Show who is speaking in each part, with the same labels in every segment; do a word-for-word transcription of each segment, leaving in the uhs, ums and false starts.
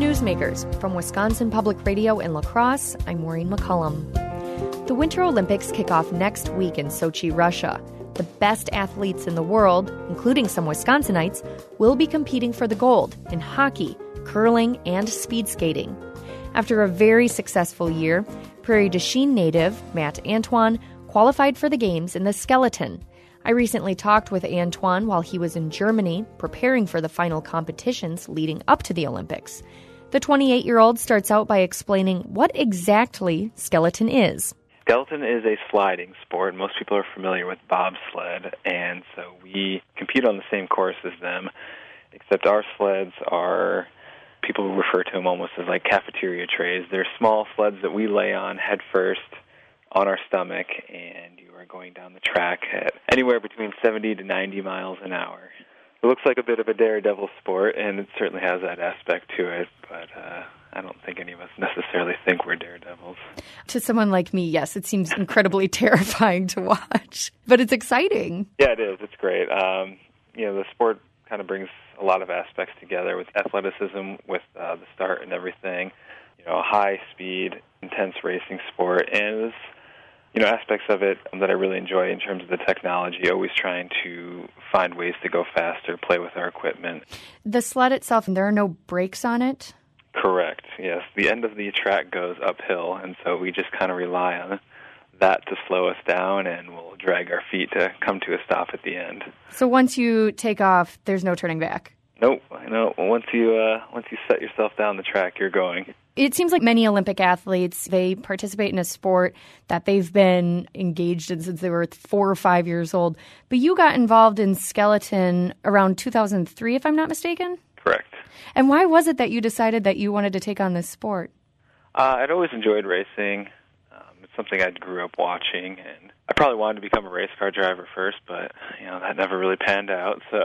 Speaker 1: Newsmakers. From Wisconsin Public Radio in La Crosse, I'm Maureen McCullum. The Winter Olympics kick off next week in Sochi, Russia. The best athletes in the world, including some Wisconsinites, will be competing for the gold in hockey, curling, and speed skating. After a very successful year, Prairie du Chien native Matt Antoine qualified for the games in the skeleton. I recently talked with Antoine while he was in Germany preparing for the final competitions leading up to the Olympics. The twenty-eight-year-old starts out by explaining what exactly skeleton is.
Speaker 2: Skeleton is a sliding sport. Most people are familiar with bobsled, and so we compete on the same course as them, except our sleds are, people refer to them almost as like cafeteria trays. They're small sleds that we lay on head first on our stomach, and you are going down the track at anywhere between seventy to ninety miles an hour. It looks like a bit of a daredevil sport, and it certainly has that aspect to it, but uh, I don't think any of us necessarily think we're daredevils.
Speaker 1: To someone like me, yes, it seems incredibly terrifying to watch, but it's exciting.
Speaker 2: Yeah, it is. It's great. Um, you know, the sport kind of brings a lot of aspects together with athleticism, with uh, the start and everything. You know, a high-speed, intense racing sport, and there's, you know, aspects of it that I really enjoy in terms of the technology, always trying to find ways to go faster, play with our equipment.
Speaker 1: The sled itself, there are no brakes on it?
Speaker 2: Correct, yes. The end of the track goes uphill, and so we just kind of rely on that to slow us down, and we'll drag our feet to come to a stop at the end.
Speaker 1: So once you take off, there's no turning back?
Speaker 2: Nope. No, once you uh, once you set yourself down the track, you're going.
Speaker 1: It seems like many Olympic athletes, they participate in a sport that they've been engaged in since they were four or five years old. But you got involved in skeleton around two thousand three, if I'm not mistaken?
Speaker 2: Correct.
Speaker 1: And why was it that you decided that you wanted to take on this sport?
Speaker 2: Uh, I'd always enjoyed racing. Um, it's something I grew up watching, and I probably wanted to become a race car driver first, but you know that never really panned out. So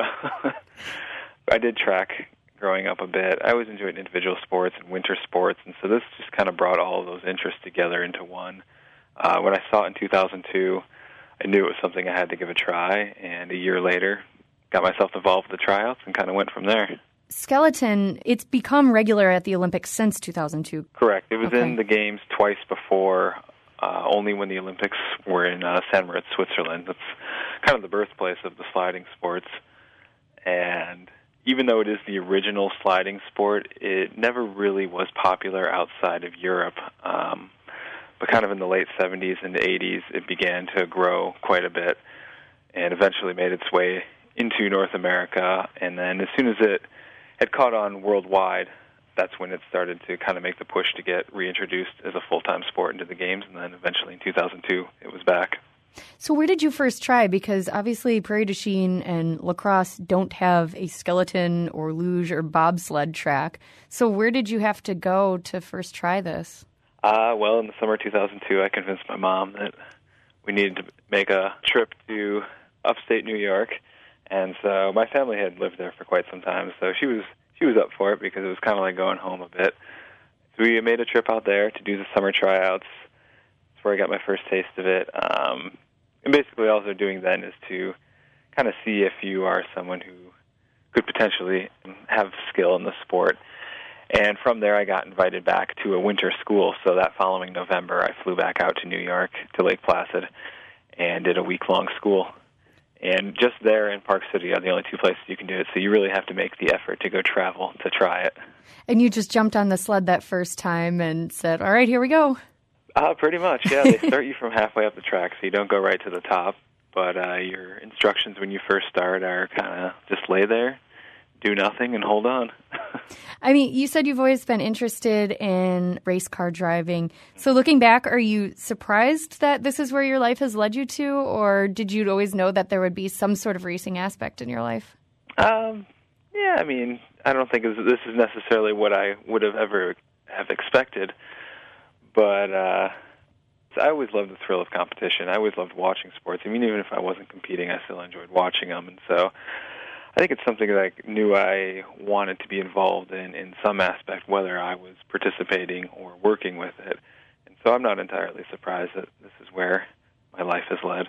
Speaker 2: I did track growing up a bit. I always enjoyed individual sports and winter sports, and so this just kind of brought all of those interests together into one. Uh, when I saw it in two thousand two, I knew it was something I had to give a try, and a year later, got myself involved with the tryouts and kind of went from there.
Speaker 1: Skeleton, it's become regular at the Olympics since two thousand two.
Speaker 2: Correct. It was
Speaker 1: okay.
Speaker 2: in the Games twice before, uh, only when the Olympics were in uh, St. Moritz, Switzerland. That's kind of the birthplace of the sliding sports. And even though it is the original sliding sport, it never really was popular outside of Europe. Um, but kind of in the late seventies and eighties, it began to grow quite a bit and eventually made its way into North America. And then as soon as it had caught on worldwide, that's when it started to kind of make the push to get reintroduced as a full-time sport into the Games. And then eventually in two thousand two, it was back.
Speaker 1: So where did you first try? Because obviously Prairie du Chien and La Crosse don't have a skeleton or luge or bobsled track. So where did you have to go to first try this?
Speaker 2: Uh, well, in the summer of two thousand two, I convinced my mom that we needed to make a trip to upstate New York. And so my family had lived there for quite some time, so she was she was up for it because it was kind of like going home a bit. So we made a trip out there to do the summer tryouts. That's where I got my first taste of it. Um, and basically all they're doing then is to kind of see if you are someone who could potentially have skill in the sport. And from there I got invited back to a winter school. So that following November I flew back out to New York, to Lake Placid, and did a week-long school. And just there in Park City are the only two places you can do it, so you really have to make the effort to go travel to try it.
Speaker 1: And you just jumped on the sled that first time and said, all right, here we go.
Speaker 2: Uh, pretty much, yeah. They start you from halfway up the track, so you don't go right to the top. But uh, your instructions when you first start are kind of just lay there, do nothing, and hold on.
Speaker 1: I mean, you said you've always been interested in race car driving. So looking back, are you surprised that this is where your life has led you to, or did you always know that there would be some sort of racing aspect in your life?
Speaker 2: Um, yeah, I mean, I don't think this is necessarily what I would have ever have expected. But uh, I always loved the thrill of competition. I always loved watching sports. I mean, even if I wasn't competing, I still enjoyed watching them. And so I think it's something that I knew I wanted to be involved in in some aspect, whether I was participating or working with it. And so I'm not entirely surprised that this is where my life has led.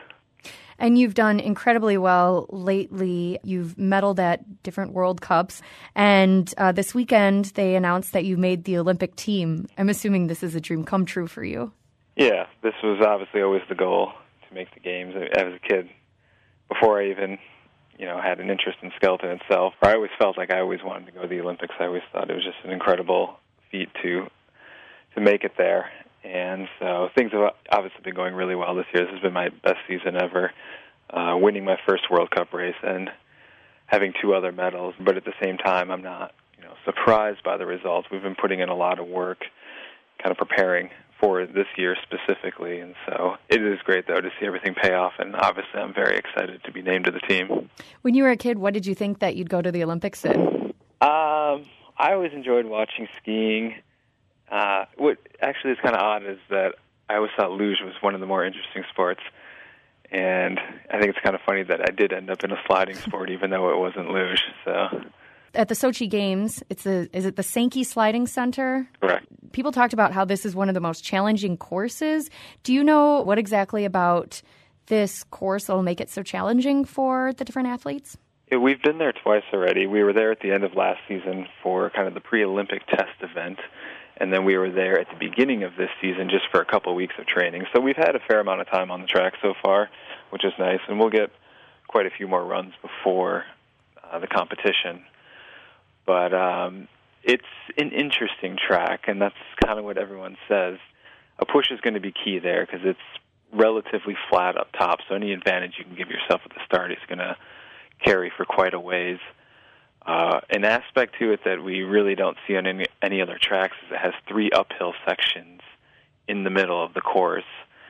Speaker 1: And you've done incredibly well lately. You've medaled at different World Cups. And uh, this weekend, they announced that you made the Olympic team. I'm assuming this is a dream come true for you.
Speaker 2: Yeah, this was obviously always the goal, to make the games. As a kid, before I even, you know, had an interest in skeleton itself, I always felt like I always wanted to go to the Olympics. I always thought it was just an incredible feat to to make it there. And so things have obviously been going really well this year. This has been my best season ever, uh, winning my first World Cup race and having two other medals. But at the same time, I'm not, you know, surprised by the results. We've been putting in a lot of work, kind of preparing for this year specifically. And so it is great, though, to see everything pay off. And obviously, I'm very excited to be named to the team.
Speaker 1: When you were a kid, what did you think that you'd go to the Olympics in?
Speaker 2: Um, I always enjoyed watching skiing. Uh, what actually is kind of odd is that I always thought luge was one of the more interesting sports, and I think it's kind of funny that I did end up in a sliding sport, even though it wasn't luge. So,
Speaker 1: at the Sochi Games, it's the is it the Sankey Sliding Center?
Speaker 2: Correct.
Speaker 1: People talked about how this is one of the most challenging courses. Do you know what exactly about this course will make it so challenging for the different athletes?
Speaker 2: Yeah, we've been there twice already. We were there at the end of last season for kind of the pre-Olympic test event. And then we were there at the beginning of this season just for a couple of weeks of training. So we've had a fair amount of time on the track so far, which is nice. And we'll get quite a few more runs before uh, the competition. But um, it's an interesting track, and that's kind of what everyone says. A push is going to be key there because it's relatively flat up top. So any advantage you can give yourself at the start is going to carry for quite a ways. Uh, an aspect to it that we really don't see on any, any other tracks is it has three uphill sections in the middle of the course,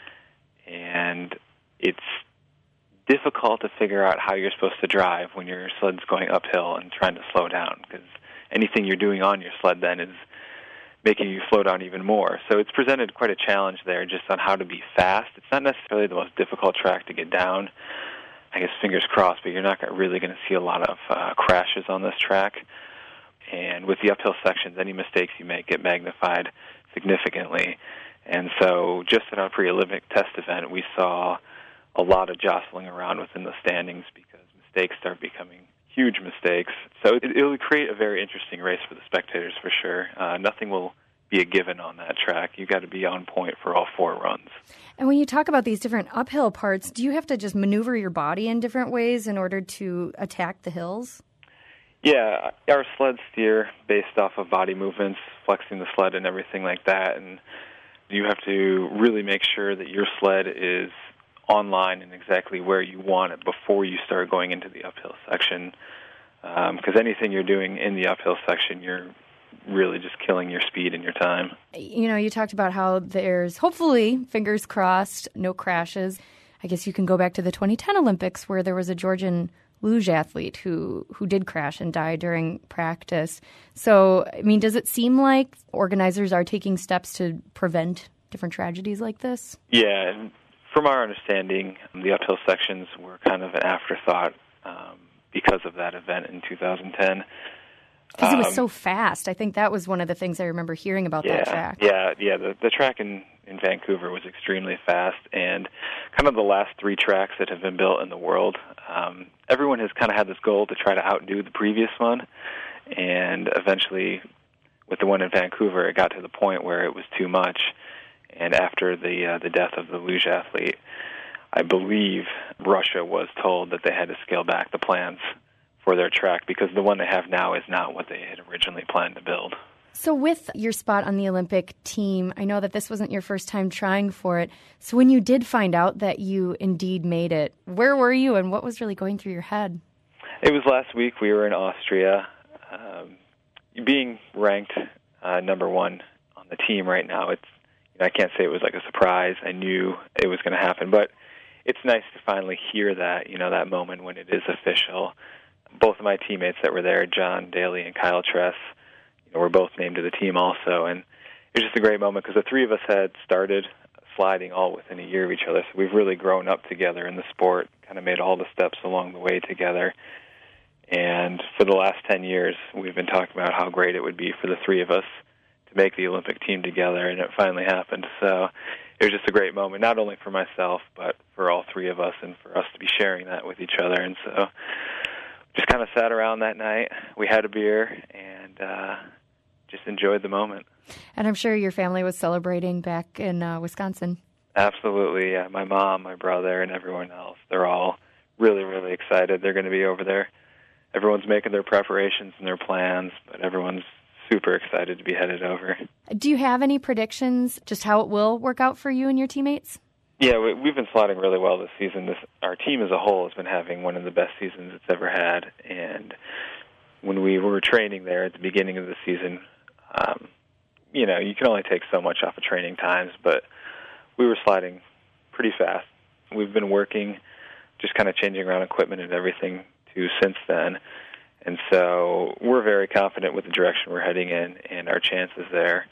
Speaker 2: and it's difficult to figure out how you're supposed to drive when your sled's going uphill and trying to slow down, because anything you're doing on your sled then is making you slow down even more. So it's presented quite a challenge there just on how to be fast. It's not necessarily the most difficult track to get down. I guess fingers crossed, but you're not really going to see a lot of uh, crashes on this track. And with the uphill sections, any mistakes you make get magnified significantly. And so just at our pre-Olympic test event, we saw a lot of jostling around within the standings because mistakes start becoming huge mistakes. So it will create a very interesting race for the spectators for sure. Uh, nothing will be a given on that track. You've got to be on point for all four runs.
Speaker 1: And when you talk about these different uphill parts, do you have to just maneuver your body in different ways in order to attack the hills?
Speaker 2: Yeah, our sleds steer based off of body movements, flexing the sled and everything like that. And you have to really make sure that your sled is online and exactly where you want it before you start going into the uphill section. Because um, anything you're doing in the uphill section, you're really just killing your speed and your time.
Speaker 1: You know, you talked about how there's, hopefully, fingers crossed, no crashes. I guess you can go back to the twenty ten Olympics where there was a Georgian luge athlete who, who did crash and die during practice. So, I mean, does it seem like organizers are taking steps to prevent different tragedies like this?
Speaker 2: Yeah, and from our understanding, the uphill sections were kind of an afterthought um, because of that event in two thousand ten.
Speaker 1: Because it was so fast. I think that was one of the things I remember hearing about
Speaker 2: yeah,
Speaker 1: that track.
Speaker 2: Yeah, yeah. The, the track in, in Vancouver was extremely fast, and kind of the last three tracks that have been built in the world, um, everyone has kind of had this goal to try to outdo the previous one, and eventually, with the one in Vancouver, it got to the point where it was too much, and after the uh, the death of the luge athlete, I believe Russia was told that they had to scale back the plans for their track because the one they have now is not what they had originally planned to build.
Speaker 1: So with your spot on the Olympic team, I know that this wasn't your first time trying for it. So when you did find out that you indeed made it, where were you and what was really going through your head?
Speaker 2: It was last week. We were in Austria. Um, being ranked uh, number one on the team right now, it's you know, I can't say it was like a surprise. I knew it was going to happen, but it's nice to finally hear that, you know, that moment when it is official. Both of my teammates that were there, John Daly and Kyle Tress, you know, were both named to the team also. And it was just a great moment because the three of us had started sliding all within a year of each other. So we've really grown up together in the sport, kind of made all the steps along the way together. And for the last ten years, we've been talking about how great it would be for the three of us to make the Olympic team together, and it finally happened. So it was just a great moment, not only for myself, but for all three of us, and for us to be sharing that with each other. And so just kind of sat around that night. We had a beer and uh, just enjoyed the moment.
Speaker 1: And I'm sure your family was celebrating back in uh, Wisconsin.
Speaker 2: Absolutely, yeah. My mom, my brother, and everyone else, they're all really, really excited. They're going to be over there. Everyone's making their preparations and their plans, but everyone's super excited to be headed over.
Speaker 1: Do you have any predictions just how it will work out for you and your teammates?
Speaker 2: Yeah, we, we've been slotting really well this season. This, our team as a whole has been having one of the best seasons it's ever had. And when we were training there at the beginning of the season, um, you know, you can only take so much off of training times, but we were sliding pretty fast. We've been working, just kind of changing around equipment and everything too since then. And so we're very confident with the direction we're heading in and our chances there.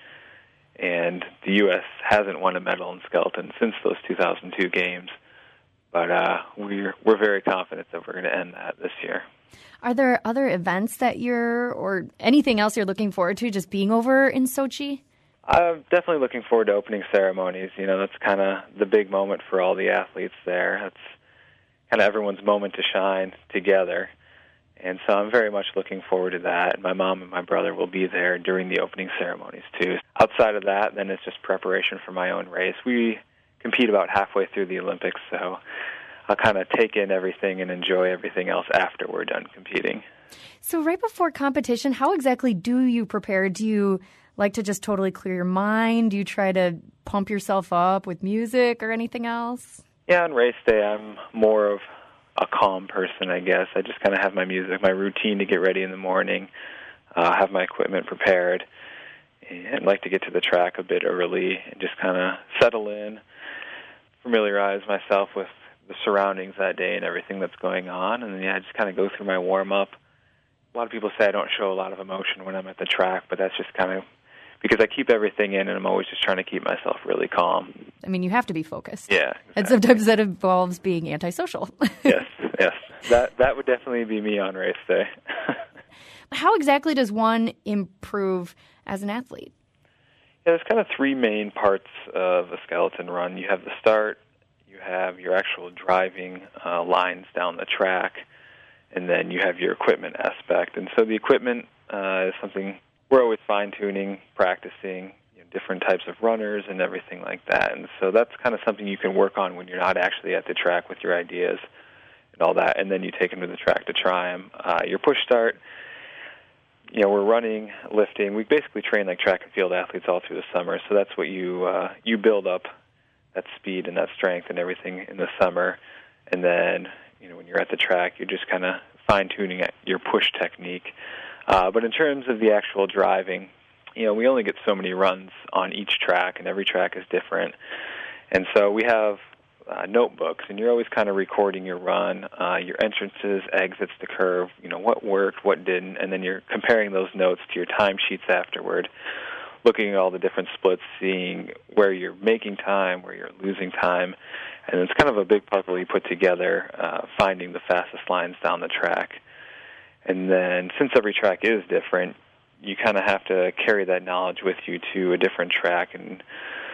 Speaker 2: And the U S hasn't won a medal in skeleton since those two thousand two games, but uh, we're we're very confident that we're going to end that this year.
Speaker 1: Are there other events that you're, or anything else you're looking forward to just being over in Sochi?
Speaker 2: I'm definitely looking forward to opening ceremonies. You know, that's kind of the big moment for all the athletes there. That's kind of everyone's moment to shine together. And so I'm very much looking forward to that. My mom and my brother will be there during the opening ceremonies, too. Outside of that, then it's just preparation for my own race. We compete about halfway through the Olympics, so I'll kind of take in everything and enjoy everything else after we're done competing.
Speaker 1: So right before competition, how exactly do you prepare? Do you like to just totally clear your mind? Do you try to pump yourself up with music or anything else?
Speaker 2: Yeah, on race day, I'm more of a calm person, I guess. I just kind of have my music, my routine to get ready in the morning, uh, have my equipment prepared, and like to get to the track a bit early and just kind of settle in, familiarize myself with the surroundings that day and everything that's going on, and then yeah, I just kind of go through my warm-up. A lot of people say I don't show a lot of emotion when I'm at the track, but that's just kind of because I keep everything in, and I'm always just trying to keep myself really calm.
Speaker 1: I mean, you have to be focused.
Speaker 2: Yeah. Exactly.
Speaker 1: And sometimes that involves being antisocial.
Speaker 2: yes, yes. That that would definitely be me on race day.
Speaker 1: How exactly does one improve as an athlete?
Speaker 2: Yeah, there's kind of three main parts of a skeleton run. You have the start, you have your actual driving uh, lines down the track, and then you have your equipment aspect. And so the equipment uh, is something we're always fine-tuning, practicing, you know, different types of runners and everything like that. And so that's kind of something you can work on when you're not actually at the track with your ideas and all that, and then you take them to the track to try them. Uh, your push start, you know, we're running, lifting. We basically train like track and field athletes all through the summer, so that's what you uh, you build up, that speed and that strength and everything in the summer. And then, you know, when you're at the track, you're just kind of fine-tuning your push technique. Uh, but in terms of the actual driving, you know, we only get so many runs on each track, and every track is different. And so we have uh, notebooks, and you're always kind of recording your run, uh, your entrances, exits, the curve, you know, what worked, what didn't, and then you're comparing those notes to your timesheets afterward, looking at all the different splits, seeing where you're making time, where you're losing time. And it's kind of a big puzzle you put together, uh, finding the fastest lines down the track. And then, since every track is different, you kind of have to carry that knowledge with you to a different track and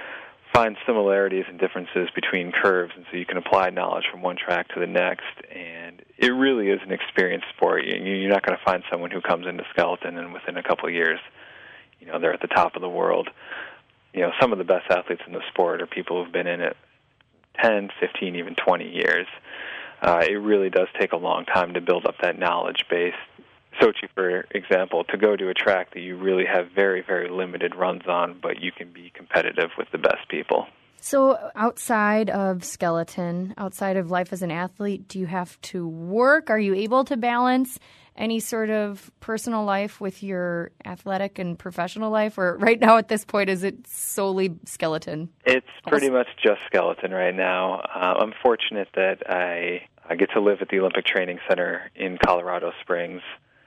Speaker 2: find similarities and differences between curves, and so you can apply knowledge from one track to the next. And it really is an experienced sport. You're not going to find someone who comes into skeleton and within a couple of years, you know, they're at the top of the world. You know, some of the best athletes in the sport are people who've been in it ten, fifteen, even twenty years. Uh, it really does take a long time to build up that knowledge base. Sochi, for example, to go to a track that you really have very, very limited runs on, but you can be competitive with the best people.
Speaker 1: So outside of skeleton, outside of life as an athlete, do you have to work? Are you able to balance any sort of personal life with your athletic and professional life? Or right now at this point, is it solely skeleton?
Speaker 2: It's pretty much just skeleton right now. Uh, I'm fortunate that I, I get to live at the Olympic Training Center in Colorado Springs.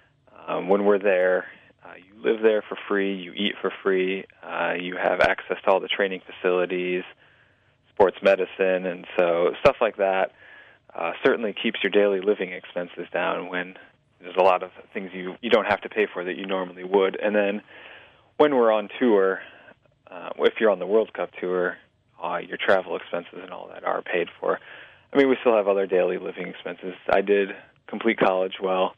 Speaker 2: Um, when we're there, uh, you live there for free, you eat for free, uh, you have access to all the training facilities, sports medicine, and so stuff like that uh, certainly keeps your daily living expenses down when there's a lot of things you, you don't have to pay for that you normally would. And then when we're on tour, uh, if you're on the World Cup tour, uh, your travel expenses and all that are paid for. I mean, we still have other daily living expenses. I did complete college well.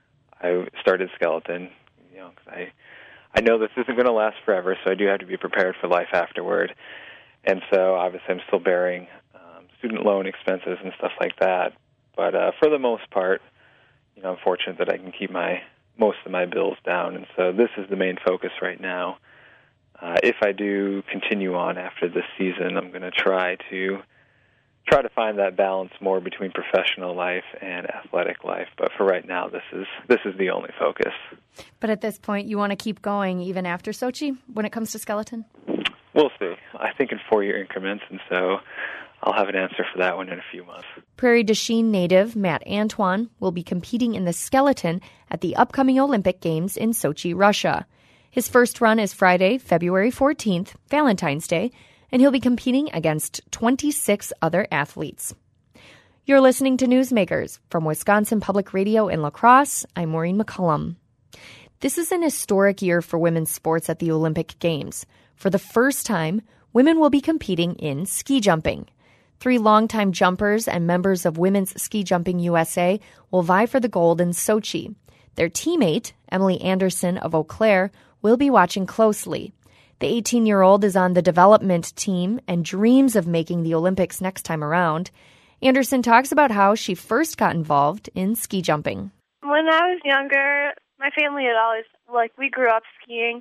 Speaker 2: I started skeleton, you know, 'cause I I know this isn't going to last forever, so I do have to be prepared for life afterward. And so, obviously, I'm still bearing um, student loan expenses and stuff like that. But uh, for the most part, you know, I'm fortunate that I can keep my most of my bills down. And so this is the main focus right now. Uh, if I do continue on after this season, I'm going to try to try to find that balance more between professional life and athletic life. But for right now, this is this is the only focus.
Speaker 1: But at this point, you want to keep going even after Sochi when it comes to skeleton?
Speaker 2: We'll see. I think in four-year increments, and so I'll have an answer for that one in a few months.
Speaker 1: Prairie du Chien native Matt Antoine will be competing in the skeleton at the upcoming Olympic Games in Sochi, Russia. His first run is Friday, February fourteenth, Valentine's Day, and he'll be competing against twenty-six other athletes. You're listening to Newsmakers from Wisconsin Public Radio in La Crosse. I'm Maureen McCullum. This is an historic year for women's sports at the Olympic Games. For the first time, women will be competing in ski jumping. Three longtime jumpers and members of Women's Ski Jumping U S A will vie for the gold in Sochi. Their teammate, Emily Anderson of Eau Claire, will be watching closely. The eighteen-year-old is on the development team and dreams of making the Olympics next time around. Anderson talks about how she first got involved in ski jumping.
Speaker 3: When I was younger, my family had always, like, we grew up skiing,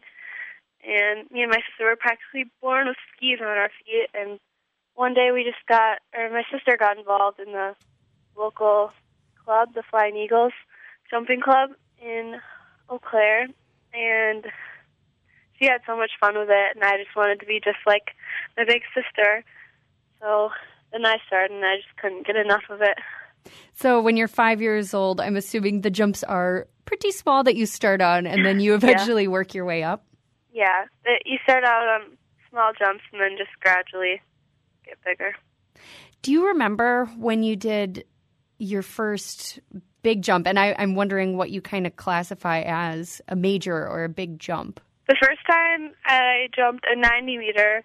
Speaker 3: and me and my sister were practically born with skis on our feet, and one day we just got, or my sister got involved in the local club, the Flying Eagles Jumping Club in Eau Claire, and she had so much fun with it, and I just wanted to be just like my big sister. So then I started, and I just couldn't get enough of it.
Speaker 1: So when you're five years old, I'm assuming the jumps are pretty small that you start on, and then you eventually yeah. work your way up?
Speaker 3: Yeah. It, you start out on small jumps and then just gradually get bigger.
Speaker 1: Do you remember when you did your first big jump? And I, I'm wondering what you kind of classify as a major or a big jump.
Speaker 3: The first time I jumped a ninety meter,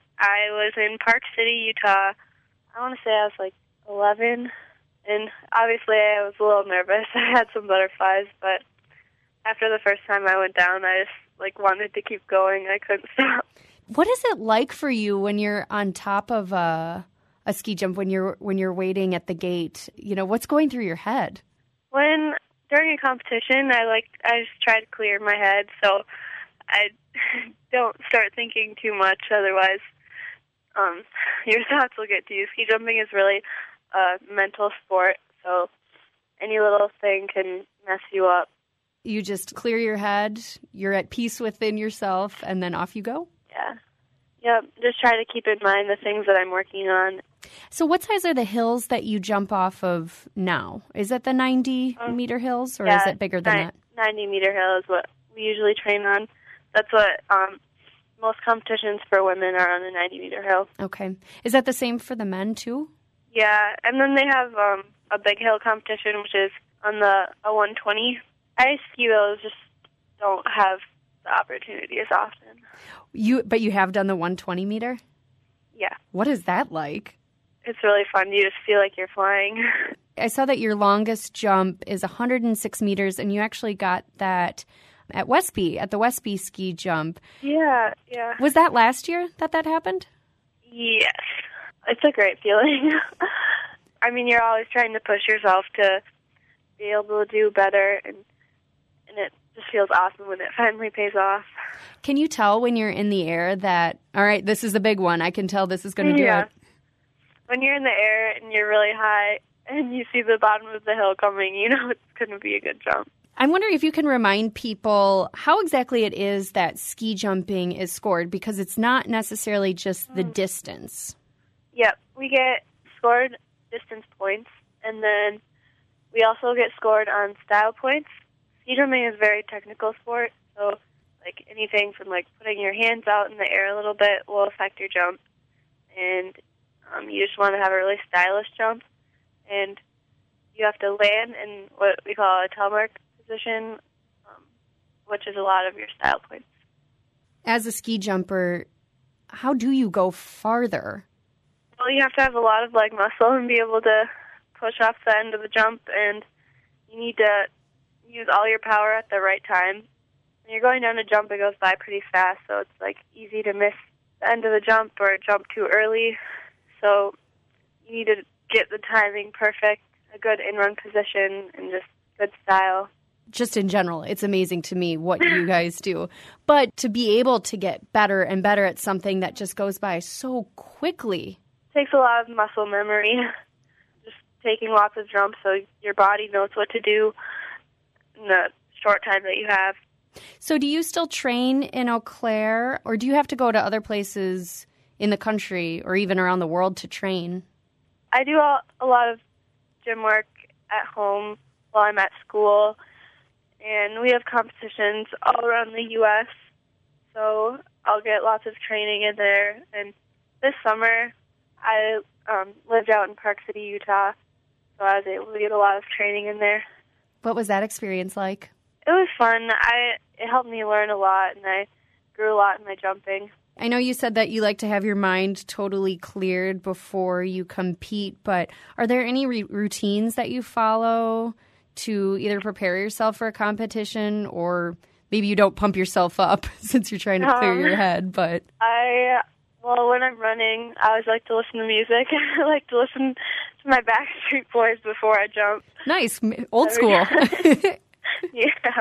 Speaker 3: I was in Park City, Utah. I want to say I was like eleven, and obviously I was a little nervous. I had some butterflies, but after the first time I went down, I just like wanted to keep going. I couldn't stop.
Speaker 1: What is it like for you when you're on top of a, a ski jump, when you're when you're waiting at the gate? You know, what's going through your head?
Speaker 3: When during a competition, I like I just try to clear my head so I don't start thinking too much. Otherwise, um, your thoughts will get to you. Ski jumping is really a mental sport, so any little thing can mess you up.
Speaker 1: You just clear your head, you're at peace within yourself, and then off you go?
Speaker 3: Yeah. Yep. Just try to keep in mind the things that I'm working on.
Speaker 1: So what size are the hills that you jump off of now? Is it the ninety meter hills, or
Speaker 3: yeah,
Speaker 1: is it bigger than
Speaker 3: ni-
Speaker 1: that?
Speaker 3: ninety meter hill is what we usually train on. That's what um, most competitions for women are, on a ninety meter hill.
Speaker 1: Okay. Is that the same for the men, too?
Speaker 3: Yeah. And then they have um, a big hill competition, which is on the a one twenty. I ski those, just don't have the opportunity as often.
Speaker 1: You, but you have done the one twenty meter?
Speaker 3: Yeah.
Speaker 1: What is that like?
Speaker 3: It's really fun. You just feel like you're flying.
Speaker 1: I saw that your longest jump is one hundred six meters, and you actually got that at Westby, at the Westby ski jump.
Speaker 3: Yeah, yeah.
Speaker 1: Was that last year that that happened?
Speaker 3: Yes. It's a great feeling. I mean, you're always trying to push yourself to be able to do better, and and it just feels awesome when it finally pays off.
Speaker 1: Can you tell when you're in the air that, all right, this is the big one, I can tell this is going to do
Speaker 3: yeah.
Speaker 1: it?
Speaker 3: When you're in the air and you're really high and you see the bottom of the hill coming, you know it's going to be a good jump.
Speaker 1: I'm wondering if you can remind people how exactly it is that ski jumping is scored, because it's not necessarily just the mm. distance.
Speaker 3: Yep. We get scored distance points, and then we also get scored on style points. Ski jumping is a very technical sport, so like anything from like putting your hands out in the air a little bit will affect your jump. And um, you just want to have a really stylish jump, and you have to land in what we call a telemark position, um, which is a lot of your style points.
Speaker 1: As a ski jumper, how do you go farther?
Speaker 3: Well, you have to have a lot of leg muscle and be able to push off the end of the jump, and you need to use all your power at the right time. When you're going down a jump, it goes by pretty fast, so it's like easy to miss the end of the jump or jump too early. So you need to get the timing perfect, a good in-run position, and just good style.
Speaker 1: Just in general, it's amazing to me what you guys do. But to be able to get better and better at something that just goes by so quickly.
Speaker 3: It takes a lot of muscle memory, just taking lots of jumps so your body knows what to do in the short time that you have.
Speaker 1: So do you still train in Eau Claire, or do you have to go to other places in the country or even around the world to train?
Speaker 3: I do a, a lot of gym work at home while I'm at school, and we have competitions all around the U S, so I'll get lots of training in there. And this summer, I um, lived out in Park City, Utah, so I was able to get a lot of training in there.
Speaker 1: What was that experience like?
Speaker 3: It was fun. I it helped me learn a lot, and I grew a lot in my jumping.
Speaker 1: I know you said that you like to have your mind totally cleared before you compete, but are there any re- routines that you follow to either prepare yourself for a competition, or maybe you don't pump yourself up since you're trying to clear um, your head? But I,
Speaker 3: well, when I'm running, I always like to listen to music. I like to listen to my Backstreet Boys before I jump.
Speaker 1: Nice. Old school.
Speaker 3: Yeah.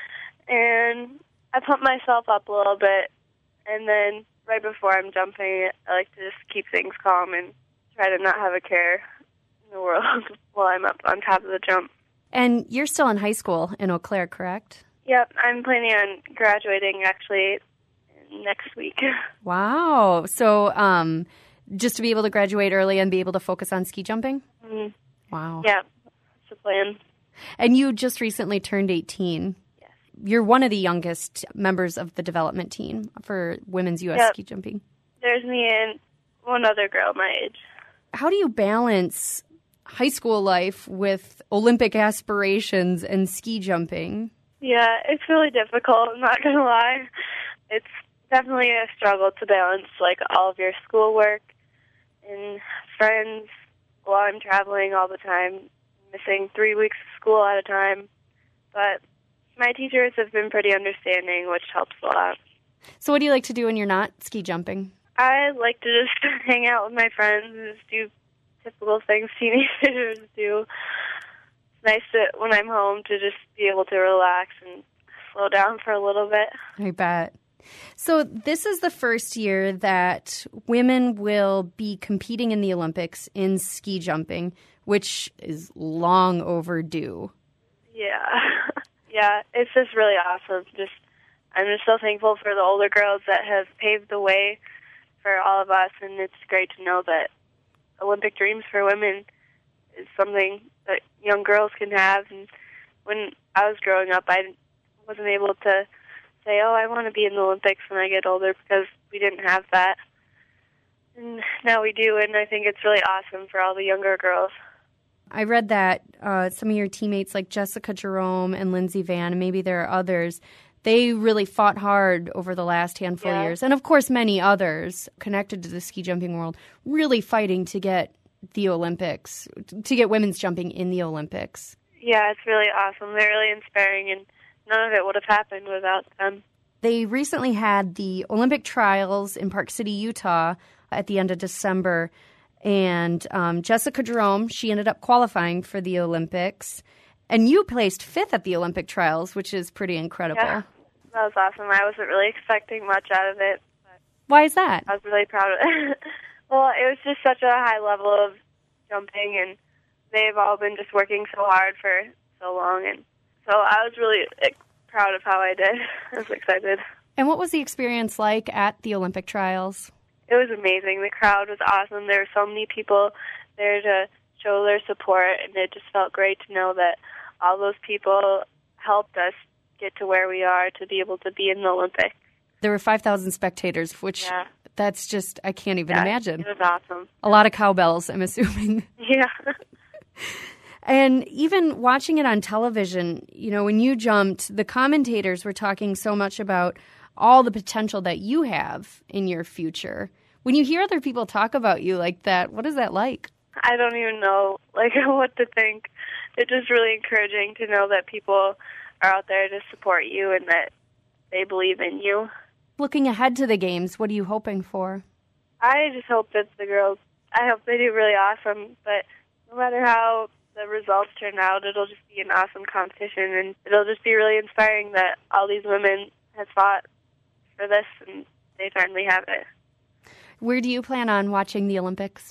Speaker 3: And I pump myself up a little bit, and then right before I'm jumping, I like to just keep things calm and try to not have a care in the world while I'm up on top of the jump.
Speaker 1: And you're still in high school in Eau Claire, correct?
Speaker 3: Yep, I'm planning on graduating actually next week.
Speaker 1: Wow. So um, just to be able to graduate early and be able to focus on ski jumping?
Speaker 3: Mm-hmm.
Speaker 1: Wow.
Speaker 3: Yeah, that's the plan.
Speaker 1: And you just recently turned eighteen.
Speaker 3: Yes.
Speaker 1: You're one of the youngest members of the development team for women's U S
Speaker 3: Yep.
Speaker 1: ski jumping.
Speaker 3: There's me and one other girl my age.
Speaker 1: How do you balance high school life with Olympic aspirations and ski jumping?
Speaker 3: Yeah, it's really difficult, I'm not going to lie. It's definitely a struggle to balance, like, all of your schoolwork and friends while I'm traveling all the time, missing three weeks of school at a time. But my teachers have been pretty understanding, which helps a lot.
Speaker 1: So what do you like to do when you're not ski jumping?
Speaker 3: I like to just hang out with my friends and just do typical things teenagers do. It's nice to, when I'm home, to just be able to relax and slow down for a little bit.
Speaker 1: I bet. So this is the first year that women will be competing in the Olympics in ski jumping, which is long overdue.
Speaker 3: Yeah. Yeah, it's just really awesome. Just I'm just so thankful for the older girls that have paved the way for all of us, and it's great to know that Olympic dreams for women is something that young girls can have. And when I was growing up, I wasn't able to say, oh, I want to be in the Olympics when I get older, because we didn't have that. And now we do, and I think it's really awesome for all the younger girls.
Speaker 1: I read that uh, some of your teammates like Jessica Jerome and Lindsey Vann, and maybe there are others, they really fought hard over the last handful
Speaker 3: yeah.
Speaker 1: of years. And, of course, many others connected to the ski jumping world really fighting to get the Olympics, to get women's jumping in the Olympics.
Speaker 3: Yeah, it's really awesome. They're really inspiring, and none of it would have happened without them.
Speaker 1: They recently had the Olympic trials in Park City, Utah at the end of December. And um, Jessica Jerome, she ended up qualifying for the Olympics. And you placed fifth at the Olympic trials, which is pretty incredible.
Speaker 3: Yeah, that was awesome. I wasn't really expecting much out of it. But
Speaker 1: why is that?
Speaker 3: I was really proud of it. Well, it was just such a high level of jumping, and they've all been just working so hard for so long. And so I was really proud of how I did. I was excited.
Speaker 1: And what was the experience like at the Olympic trials?
Speaker 3: It was amazing. The crowd was awesome. There were so many people there to show their support, and it just felt great to know that all those people helped us get to where we are to be able to be in the Olympics.
Speaker 1: There were five thousand spectators, which
Speaker 3: yeah.
Speaker 1: that's just, I can't even
Speaker 3: yeah,
Speaker 1: imagine.
Speaker 3: It was awesome.
Speaker 1: A lot of cowbells, I'm assuming.
Speaker 3: Yeah.
Speaker 1: And even watching it on television, you know, when you jumped, the commentators were talking so much about all the potential that you have in your future. When you hear other people talk about you like that, what is that like?
Speaker 3: I don't even know like what to think. It's just really encouraging to know that people are out there to support you and that they believe in you.
Speaker 1: Looking ahead to the games, what are you hoping for?
Speaker 3: I just hope that the girls, I hope they do really awesome, but no matter how the results turn out, it'll just be an awesome competition, and it'll just be really inspiring that all these women have fought for this and they finally have it.
Speaker 1: Where do you plan on watching the Olympics?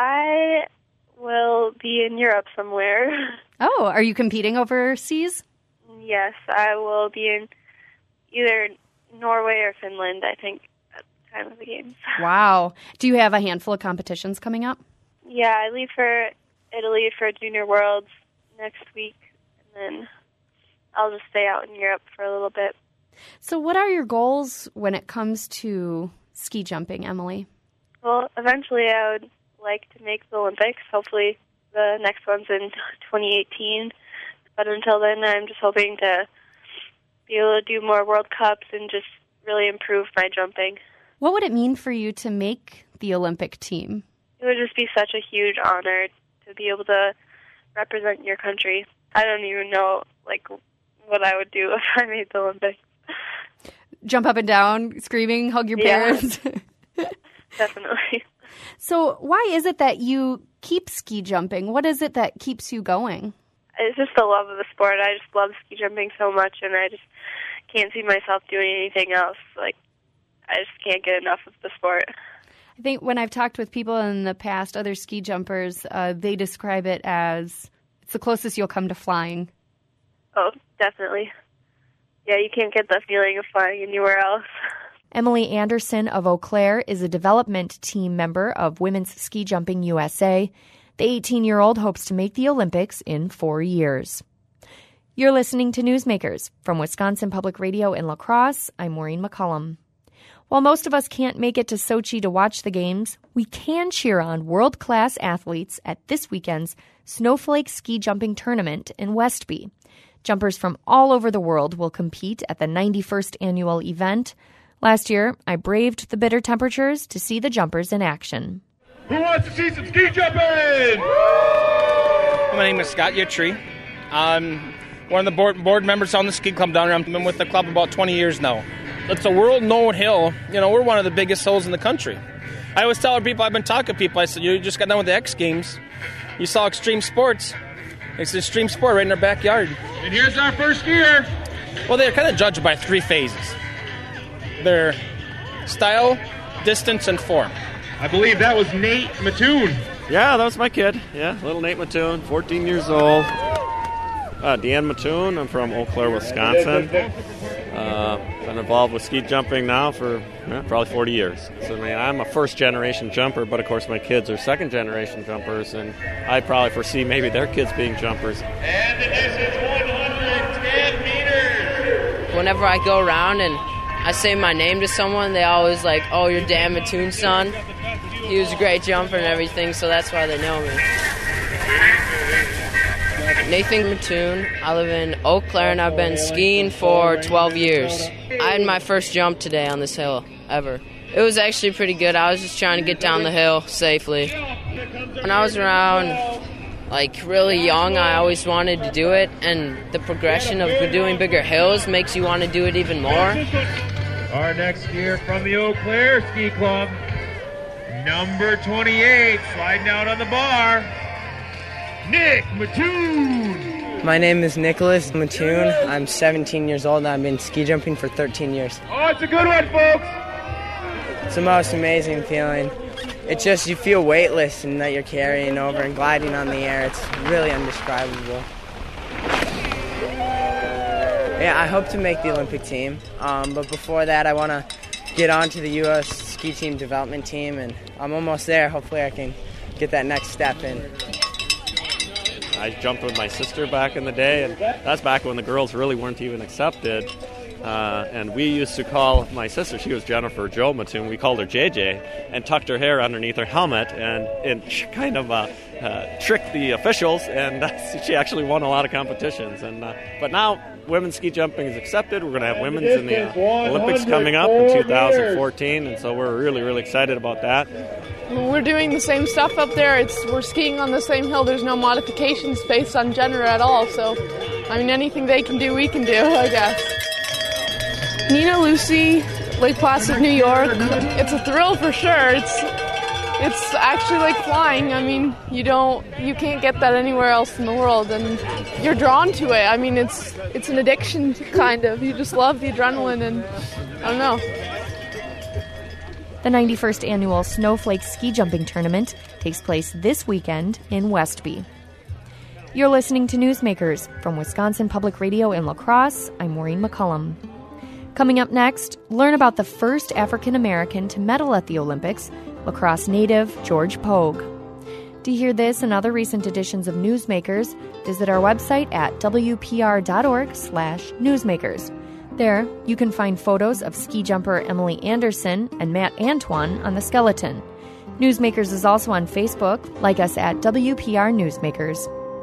Speaker 3: I will be in Europe somewhere.
Speaker 1: Oh, are you competing overseas?
Speaker 3: Yes, I will be in either Norway or Finland, I think, at the time of the games.
Speaker 1: Wow. Do you have a handful of competitions coming up?
Speaker 3: Yeah, I leave for Italy for Junior Worlds next week, and then I'll just stay out in Europe for a little bit.
Speaker 1: So what are your goals when it comes to ski jumping, Emily?
Speaker 3: Well, eventually I would like to make the Olympics. Hopefully the next one's in twenty eighteen. But until then, I'm just hoping to be able to do more World Cups and just really improve my jumping.
Speaker 1: What would it mean for you to make the Olympic team?
Speaker 3: It would just be such a huge honor to be able to represent your country. I don't even know like what I would do if I made the Olympics.
Speaker 1: Jump up and down, screaming, hug your parents.
Speaker 3: Yeah, definitely.
Speaker 1: So why is it that you keep ski jumping? What is it that keeps you going?
Speaker 3: It's just the love of the sport. I just love ski jumping so much, and I just can't see myself doing anything else. Like, I just can't get enough of the sport.
Speaker 1: I think when I've talked with people in the past, other ski jumpers, uh, they describe it as it's the closest you'll come to flying.
Speaker 3: Oh, definitely. Yeah, you can't get that feeling of flying anywhere else.
Speaker 1: Emily Anderson of Eau Claire is a development team member of Women's Ski Jumping U S A. The eighteen-year-old hopes to make the Olympics in four years. You're listening to Newsmakers. From Wisconsin Public Radio in La Crosse, I'm Maureen McCullum. While most of us can't make it to Sochi to watch the games, we can cheer on world-class athletes at this weekend's Snowflake Ski Jumping Tournament in Westby. Jumpers from all over the world will compete at the ninety-first annual event. Last year, I braved the bitter temperatures to see the jumpers in action.
Speaker 4: Who wants to see some ski jumping?
Speaker 5: My name is Scott Yittree. I'm one of the board, board members on the ski club down here. I've been with the club about twenty years now. It's a world-known hill. You know, we're one of the biggest hills in the country. I always tell people, I've been talking to people, I said, you just got done with the X Games. You saw extreme sports. It's an extreme sport right in our backyard.
Speaker 4: And here's our first skier.
Speaker 5: Well, they're kind of judged by three phases. Their style, distance, and form.
Speaker 4: I believe that was Nate Mattoon.
Speaker 6: Yeah, that was my kid. Yeah, little Nate Mattoon, fourteen years old. Uh, Deanne Mattoon, I'm from Eau Claire, Wisconsin. Uh, been involved with ski jumping now for yeah, probably forty years. So, I mean, I'm a first-generation jumper, but, of course, my kids are second-generation jumpers, and I probably foresee maybe their kids being jumpers.
Speaker 4: And the distance, one hundred ten meters.
Speaker 7: Whenever I go around and I say my name to someone, they always like, oh, you're Dan Mattoon's son. He was a great jumper and everything, so that's why they know me. Nathan Mattoon. I live in Eau Claire, and I've been skiing for twelve years. I had my first jump today on this hill, ever. It was actually pretty good. I was just trying to get down the hill safely. When I was around, like, really young, I always wanted to do it, and the progression of doing bigger hills makes you want to do it even more.
Speaker 4: Our next skier from the Eau Claire Ski Club, number twenty-eight, sliding out on the bar, Nick Mattoon.
Speaker 8: My name is Nicholas Mattoon. I'm seventeen years old, and I've been ski jumping for thirteen years.
Speaker 4: Oh, it's a good one, folks.
Speaker 8: It's the most amazing feeling. It's just you feel weightless and that you're carrying over and gliding on the air. It's really indescribable. Yeah, I hope to make the Olympic team, um, but before that I want to get on to the U S ski team development team, and I'm almost there. Hopefully I can get that next step in.
Speaker 6: I jumped with my sister back in the day, and that's back when the girls really weren't even accepted. Uh, and we used to call my sister, she was Jennifer Jo Mattoon, we called her J J, and tucked her hair underneath her helmet and, and kind of uh, uh, tricked the officials, and uh, she actually won a lot of competitions. And uh, But now women's ski jumping is accepted. We're going to have women's in the uh, Olympics coming up in two thousand fourteen, and so we're really, really excited about that.
Speaker 9: We're doing the same stuff up there. It's We're skiing on the same hill. There's no modifications based on gender at all. So, I mean, anything they can do, we can do, I guess. Nina Lucy, Lake Placid, New York. It's a thrill for sure. It's it's actually like flying. I mean, you don't, you can't get that anywhere else in the world, and you're drawn to it. I mean, it's it's an addiction, kind of. You just love the adrenaline, and I don't know.
Speaker 1: The ninety-first annual Snowflake Ski Jumping Tournament takes place this weekend in Westby. You're listening to Newsmakers from Wisconsin Public Radio in La Crosse. I'm Maureen McCullum. Coming up next, learn about the first African American to medal at the Olympics, La Crosse native George Pogue. To hear this and other recent editions of Newsmakers, visit our website at w p r dot org slash newsmakers. There, you can find photos of ski jumper Emily Anderson and Matt Antoine on the skeleton. Newsmakers is also on Facebook. Like us at W P R Newsmakers.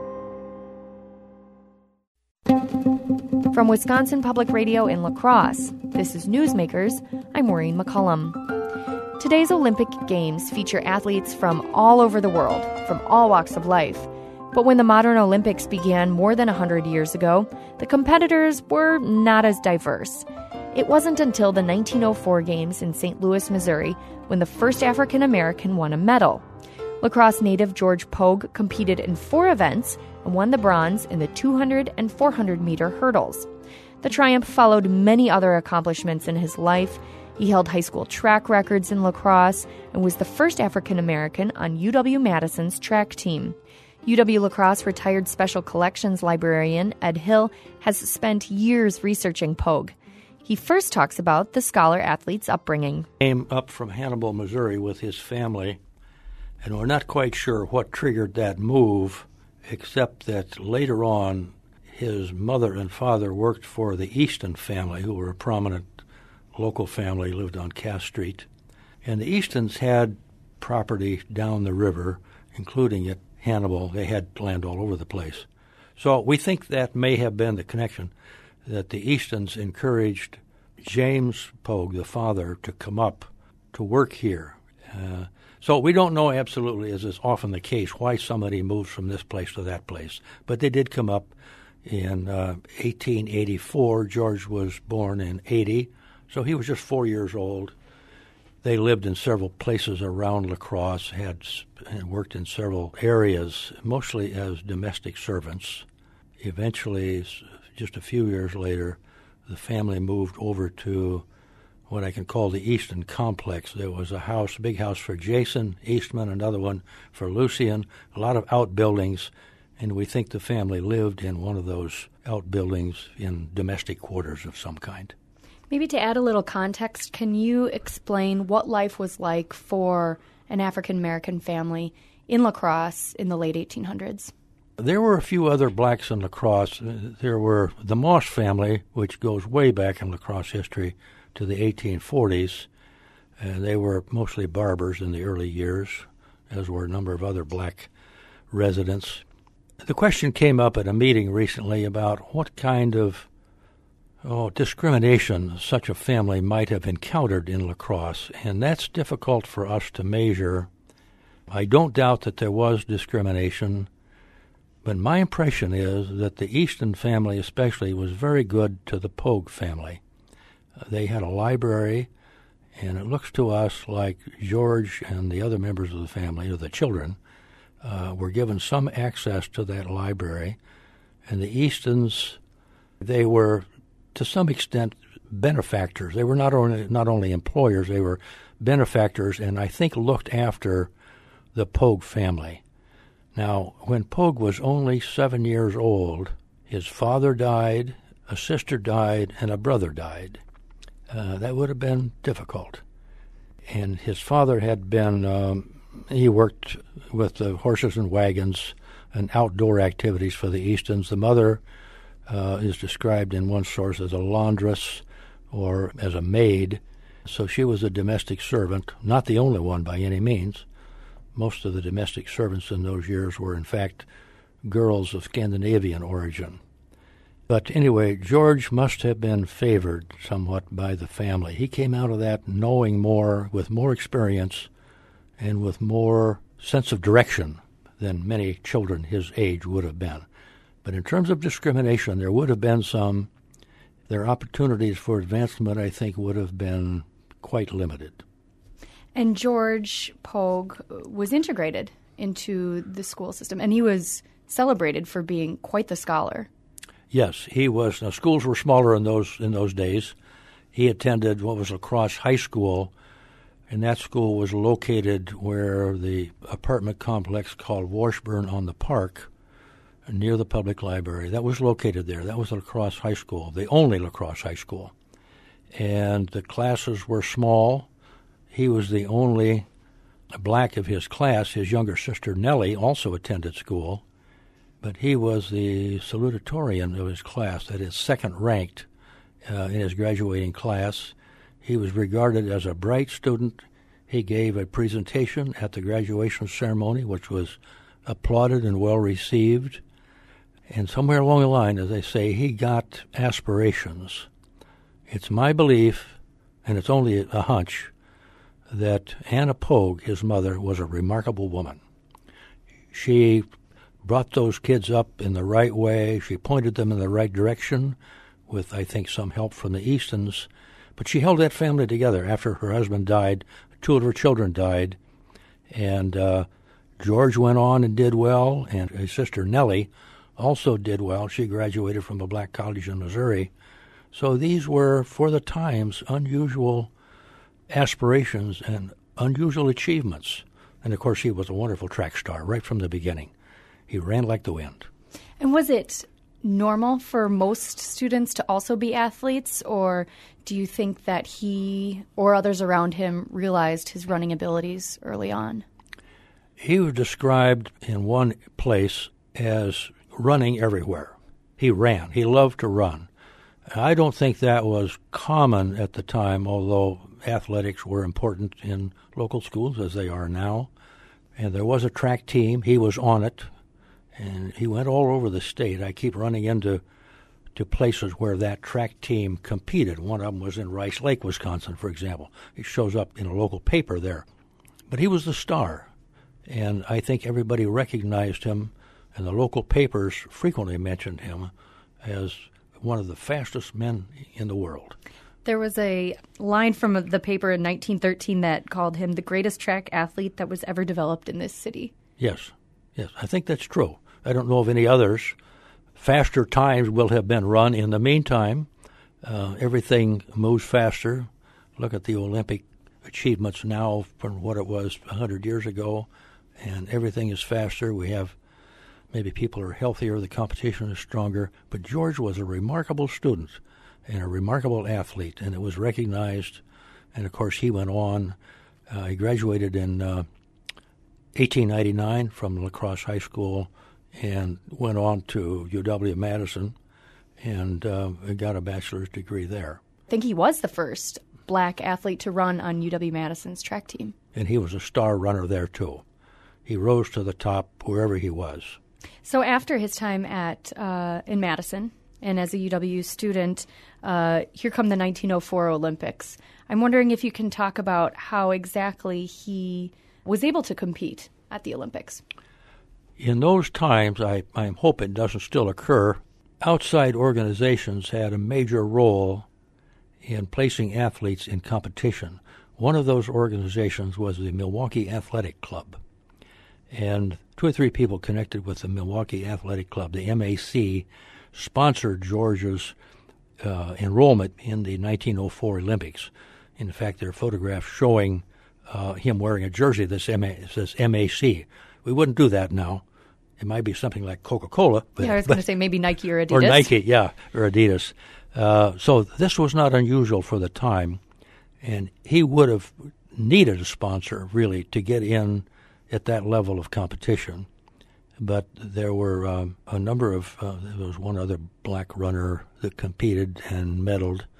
Speaker 1: From Wisconsin Public Radio in La Crosse, this is Newsmakers. I'm Maureen McCullum. Today's Olympic Games feature athletes from all over the world, from all walks of life. But when the modern Olympics began more than one hundred years ago, the competitors were not as diverse. It wasn't until the nineteen oh four Games in Saint Louis, Missouri, when the first African American won a medal. La Crosse native George Pogue competed in four events and won the bronze in the two hundred and four hundred meter hurdles. The triumph followed many other accomplishments in his life. He held high school track records in La Crosse and was the first African American on U W-Madison's track team. U W-La Crosse retired Special Collections librarian Ed Hill has spent years researching Pogue. He first talks about the scholar-athlete's upbringing.
Speaker 10: He came up from Hannibal, Missouri with his family, and we're not quite sure what triggered that move, except that later on his mother and father worked for the Easton family, who were a prominent local family, lived on Cass Street. And the Eastons had property down the river, including at Hannibal. They had land all over the place. So we think that may have been the connection, that the Eastons encouraged James Pogue, the father, to come up to work here. Uh, so we don't know absolutely, as is often the case, why somebody moves from this place to that place. But they did come up in uh, eighteen eighty-four. George was born in eighty, so he was just four years old. They lived in several places around La Crosse, had and worked in several areas, mostly as domestic servants. Eventually, just a few years later, the family moved over to what I can call the Easton Complex. There was a house, a big house for Jason Eastman, another one for Lucian, a lot of outbuildings, and we think the family lived in one of those outbuildings in domestic quarters of some kind.
Speaker 1: Maybe to add a little context, can you explain what life was like for an African-American family in La Crosse in the late eighteen hundreds?
Speaker 10: There were a few other blacks in La Crosse. There were the Moss family, which goes way back in La Crosse history to the eighteen forties. And they were mostly barbers in the early years, as were a number of other black residents. The question came up at a meeting recently about what kind of oh, discrimination such a family might have encountered in La Crosse, and that's difficult for us to measure. I don't doubt that there was discrimination, but my impression is that the Easton family especially was very good to the Pogue family. Uh, they had a library, and it looks to us like George and the other members of the family, or the children, uh, were given some access to that library. And the Eastons, they were, to some extent, benefactors. They were not only not only employers, they were benefactors, and I think looked after the Pogue family. Now, when Pogue was only seven years old, his father died, a sister died, and a brother died. Uh, that would have been difficult. And his father had been, um, he worked with the horses and wagons and outdoor activities for the Eastons. The mother uh, is described in one source as a laundress, or as a maid. So she was a domestic servant, not the only one by any means. Most of the domestic servants in those years were, in fact, girls of Scandinavian origin. But anyway, George must have been favored somewhat by the family. He came out of that knowing more, with more experience, and with more sense of direction than many children his age would have been. But in terms of discrimination, there would have been some. Their opportunities for advancement, I think, would have been quite limited.
Speaker 1: And George Pogue was integrated into the school system, and he was celebrated for being quite the scholar.
Speaker 10: Yes, he was. Now, schools were smaller in those in those days. He attended what was La Crosse High School, and that school was located where the apartment complex called Washburn on the Park, near the public library. That was located there. That was La Crosse High School, the only La Crosse High School. And the classes were small. He was the only black of his class. His younger sister, Nellie, also attended school. But he was the salutatorian of his class, that is, second-ranked uh, in his graduating class. He was regarded as a bright student. He gave a presentation at the graduation ceremony, which was applauded and well-received. And somewhere along the line, as I say, he got aspirations. It's my belief, and it's only a hunch, that Anna Pogue, his mother, was a remarkable woman. She brought those kids up in the right way. She pointed them in the right direction with, I think, some help from the Eastons. But she held that family together. After her husband died, two of her children died, and uh, George went on and did well, and his sister Nellie also did well. She graduated from a black college in Missouri. So these were, for the times, unusual aspirations and unusual achievements. And, of course, he was a wonderful track star right from the beginning. He ran like the wind.
Speaker 1: And was it normal for most students to also be athletes, or do you think that he or others around him realized his running abilities early on?
Speaker 10: He was described in one place as running everywhere. He ran. He loved to run. I don't think that was common at the time, although athletics were important in local schools, as they are now. And there was a track team. He was on it, and he went all over the state. I keep running into to places where that track team competed. One of them was in Rice Lake, Wisconsin, for example. It shows up in a local paper there. But he was the star, and I think everybody recognized him, and the local papers frequently mentioned him as one of the fastest men in the world.
Speaker 1: There was a line from the paper in nineteen thirteen that called him the greatest track athlete that was ever developed in this city.
Speaker 10: Yes, yes, I think that's true. I don't know of any others. Faster times will have been run in the meantime. Uh, everything moves faster. Look at the Olympic achievements now from what it was one hundred years ago, and everything is faster. We have maybe people are healthier, the competition is stronger, but George was a remarkable student and a remarkable athlete, and it was recognized. And, of course, he went on. Uh, he graduated in uh, eighteen ninety-nine from La Crosse High School and went on to U W-Madison and uh, got a bachelor's degree there.
Speaker 1: I think he was the first black athlete to run on U W-Madison's track team.
Speaker 10: And he was a star runner there, too. He rose to the top wherever he was.
Speaker 1: So after his time at uh, in Madison, and as a U W student, uh, here come the nineteen oh four Olympics. I'm wondering if you can talk about how exactly he was able to compete at the Olympics.
Speaker 10: In those times, I, I hope it doesn't still occur, outside organizations had a major role in placing athletes in competition. One of those organizations was the Milwaukee Athletic Club. And two or three people connected with the Milwaukee Athletic Club, the M A C, sponsored George's uh, enrollment in the nineteen oh four Olympics. In fact, there are photographs showing uh, him wearing a jersey that says M A C. We wouldn't do that now. It might be something like Coca-Cola. But,
Speaker 1: yeah, I was going to say maybe Nike or Adidas.
Speaker 10: Or Nike, yeah, or Adidas. Uh, so this was not unusual for the time, and he would have needed a sponsor, really, to get in at that level of competition. But there were um, a number of, uh, there was one other black runner that competed and medaled,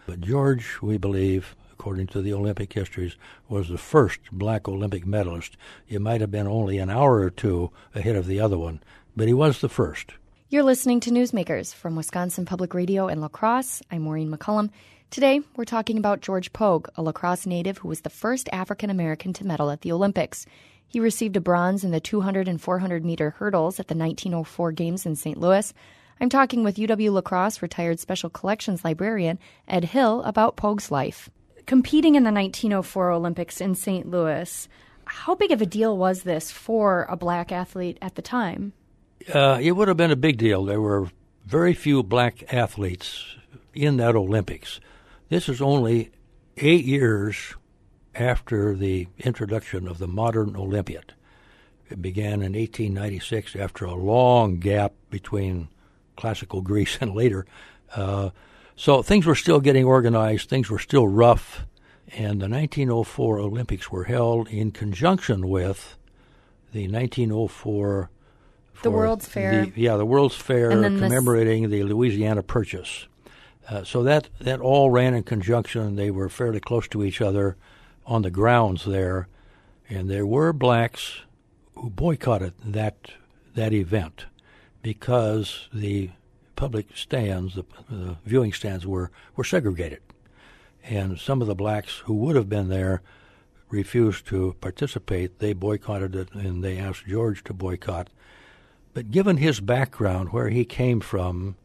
Speaker 10: But George, we believe, according to the Olympic histories, was the first black Olympic medalist. He might have been only an hour or two ahead of the other one, but he was the first.
Speaker 1: You're listening to Newsmakers from Wisconsin Public Radio in La Crosse. I'm Maureen McCullum. Today, we're talking about George Pogue, a La Crosse native who was the first African-American to medal at the Olympics. He received a bronze in the two hundred and four hundred meter hurdles at the nineteen oh four Games in Saint Louis. I'm talking with U W-La Crosse retired Special Collections librarian Ed Hill about Pogue's life. Competing in the nineteen oh four Olympics in Saint Louis, how big of a deal was this for a black athlete at the time?
Speaker 10: Uh, it would have been a big deal. There were very few black athletes in that Olympics. This is only eight years after the introduction of the modern Olympiad. It began in eighteen ninety-six after a long gap between classical Greece and later. Uh, so things were still getting organized, things were still rough, and the nineteen oh four Olympics were held in conjunction with the nineteen oh four
Speaker 1: The World's Fair.
Speaker 10: The, yeah, the World's Fair commemorating
Speaker 1: this...
Speaker 10: the Louisiana Purchase. Uh, so that, that all ran in conjunction. They were fairly close to each other on the grounds there, and there were blacks who boycotted that that event because the public stands, the, the viewing stands, were, were segregated. And some of the blacks who would have been there refused to participate. They boycotted it, and they asked George to boycott. But given his background, where he came from,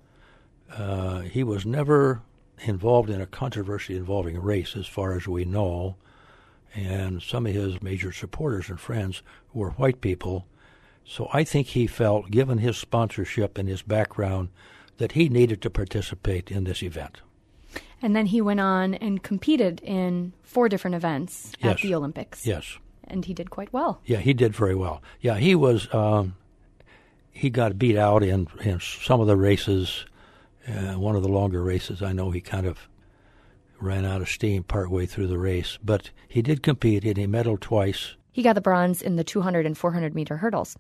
Speaker 10: uh, he was never involved in a controversy involving race, as far as we know. And some of his major supporters and friends were white people. So I think he felt, given his sponsorship and his background, that he needed to participate in this event.
Speaker 1: And then he went on and competed in four different events
Speaker 10: yes.
Speaker 1: at the Olympics.
Speaker 10: Yes.
Speaker 1: And he did quite well.
Speaker 10: Yeah, he did very well. Yeah, he was... Um, He got beat out in, in some of the races. Uh, one of the longer races, I know he kind of ran out of steam partway through the race. But he did compete, and he medaled twice.
Speaker 1: He got the bronze in the two hundred and four hundred meter hurdles.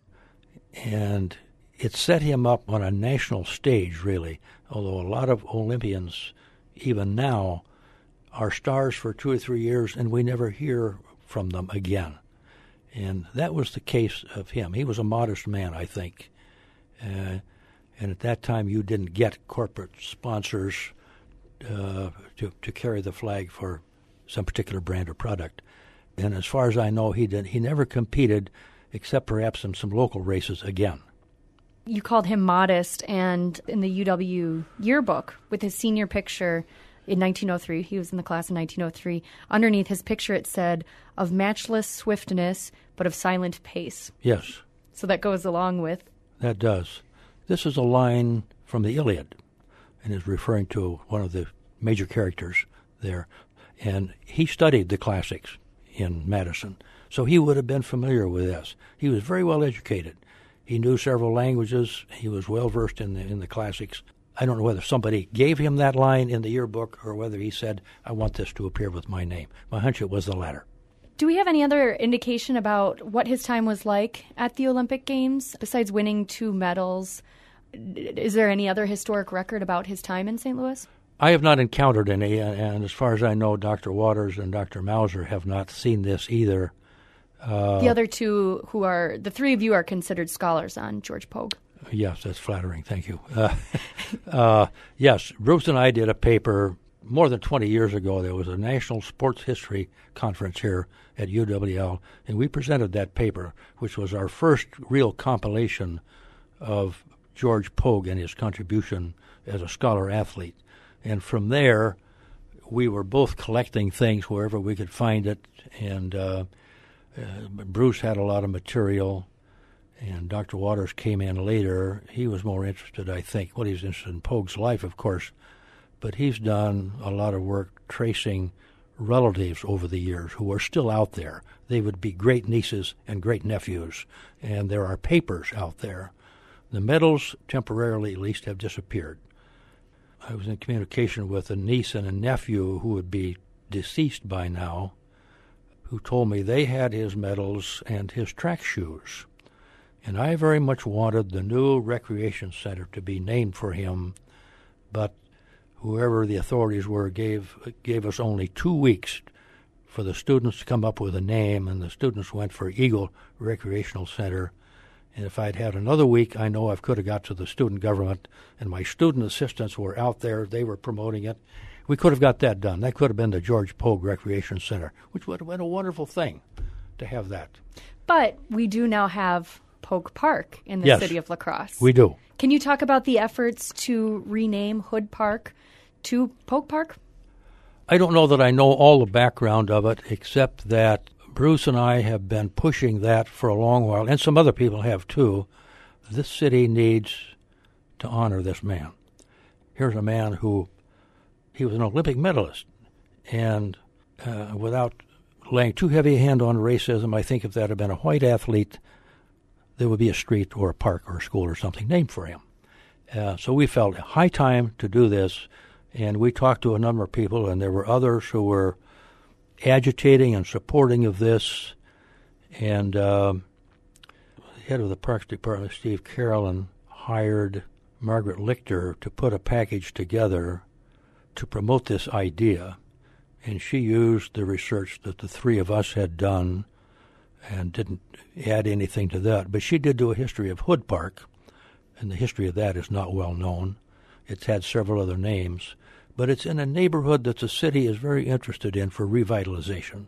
Speaker 10: And it set him up on a national stage, really, although a lot of Olympians, even now, are stars for two or three years, and we never hear from them again. And that was the case of him. He was a modest man, I think. Uh, and at that time, you didn't get corporate sponsors uh, to to carry the flag for some particular brand or product. And as far as I know, he did. He never competed, except perhaps in some local races again.
Speaker 1: You called him modest, and in the U W yearbook, with his senior picture in nineteen oh three, he was in the class in nineteen oh three, underneath his picture it said, "Of matchless swiftness, but of silent pace."
Speaker 10: Yes.
Speaker 1: So that goes along with...
Speaker 10: That does. This is a line from the Iliad, and is referring to one of the major characters there. And he studied the classics in Madison, so he would have been familiar with this. He was very well educated. He knew several languages. He was well versed in the in the classics. I don't know whether somebody gave him that line in the yearbook or whether he said, "I want this to appear with my name." My hunch it was the latter.
Speaker 1: Do we have any other indication about what his time was like at the Olympic Games, besides winning two medals? Is there any other historic record about his time in Saint Louis?
Speaker 10: I have not encountered any, and as far as I know, Doctor Waters and Doctor Mauser have not seen this either. Uh,
Speaker 1: the other two, who are, the three of you are considered scholars on George Pogue.
Speaker 10: Yes, that's flattering. Thank you. Uh, uh, yes, Bruce and I did a paper more than twenty years ago. There was a National Sports History Conference here at U W L, and we presented that paper, which was our first real compilation of George Pogue and his contribution as a scholar-athlete. And from there, we were both collecting things wherever we could find it, and uh, uh, Bruce had a lot of material, and Doctor Waters came in later. He was more interested, I think, well, he's interested in Pogue's life, of course, but he's done a lot of work tracing relatives over the years who are still out there. They would be great nieces and great nephews, and there are papers out there. The medals, temporarily at least, have disappeared. I was in communication with a niece and a nephew who would be deceased by now, who told me they had his medals and his track shoes. And I very much wanted the new recreation center to be named for him, but whoever the authorities were gave gave us only two weeks for the students to come up with a name, and the students went for Eagle Recreational Center. And if I'd had another week, I know I could have got to the student government, and my student assistants were out there. They were promoting it. We could have got that done. That could have been the George Pogue Recreation Center, which would have been a wonderful thing to have that.
Speaker 1: But we do now have Pogue Park in the
Speaker 10: yes,
Speaker 1: city of La Crosse.
Speaker 10: We do.
Speaker 1: Can you talk about the efforts to rename Hood Park to Pogue Park?
Speaker 10: I don't know that I know all the background of it, except that Bruce and I have been pushing that for a long while, and some other people have too. This city needs to honor this man. Here's a man who, he was an Olympic medalist, and uh, without laying too heavy a hand on racism, I think if that had been a white athlete, there would be a street or a park or a school or something named for him. Uh, so we felt high time to do this, and we talked to a number of people, and there were others who were agitating and supporting of this. And uh, the head of the Parks Department, Steve Carolyn, hired Margaret Lichter to put a package together to promote this idea. And she used the research that the three of us had done and didn't add anything to that. But she did do a history of Hood Park, and the history of that is not well known. It's had several other names. But it's in a neighborhood that the city is very interested in for revitalization.